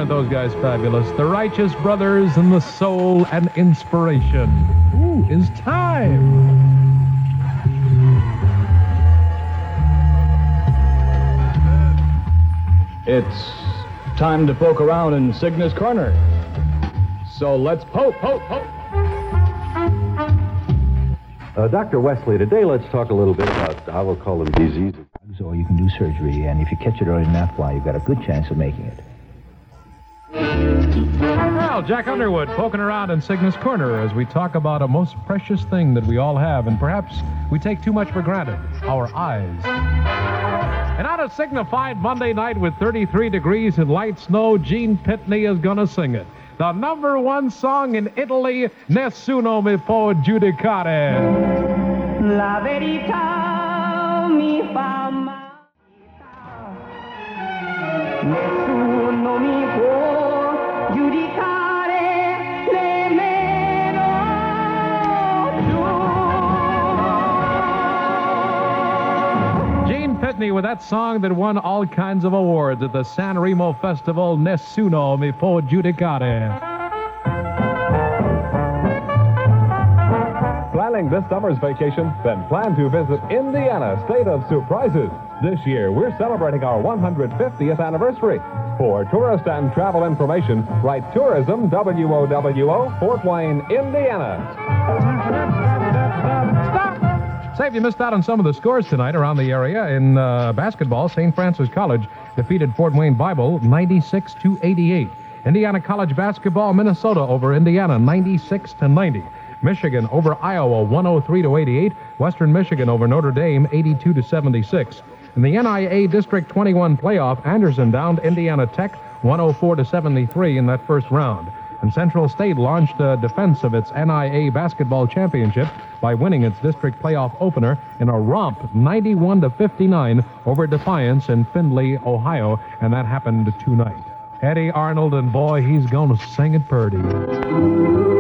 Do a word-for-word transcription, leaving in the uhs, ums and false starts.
aren't those guys fabulous? The Righteous Brothers and the Soul and Inspiration. Ooh, is time. It's time to poke around in Cygnus Corner. So let's poke, poke, poke. Uh, Doctor Wesley, today let's talk a little bit about, I will call them diseases. Or you can do surgery, and if you catch it early enough, why, you've got a good chance of making it. Well, Jack Underwood poking around in Cygnus Corner as we talk about a most precious thing that we all have, and perhaps we take too much for granted, our eyes. And on a signified Monday night with thirty-three degrees and light snow, Gene Pitney is going to sing it. The number one song in Italy, Nessuno mi può giudicare. La verità mi fa male. Nessuno mi può giudicare nemmeno tu. Gene Pitney with that song that won all kinds of awards at the San Remo Festival, Nessuno mi può giudicare. Planning this summer's vacation? Then plan to visit Indiana, state of surprises. This year, we're celebrating our one hundred fiftieth anniversary. For tourist and travel information, write Tourism, W O W O, Fort Wayne, Indiana. Stop! Say, if you missed out on some of the scores tonight around the area, in uh, basketball, Saint Francis College defeated Fort Wayne Bible ninety-six to eighty-eight. Indiana College basketball, Minnesota over Indiana ninety-six to ninety. Michigan over Iowa one oh three to eighty-eight. Western Michigan over Notre Dame eighty-two to seventy-six. In the N I A District twenty-one playoff, Anderson downed Indiana Tech one oh four to seventy-three in that first round. And Central State launched a defense of its N I A basketball championship by winning its district playoff opener in a romp ninety-one to fifty-nine over Defiance in Findlay, Ohio, and that happened tonight. Eddie Arnold, and boy, he's going to sing it purty.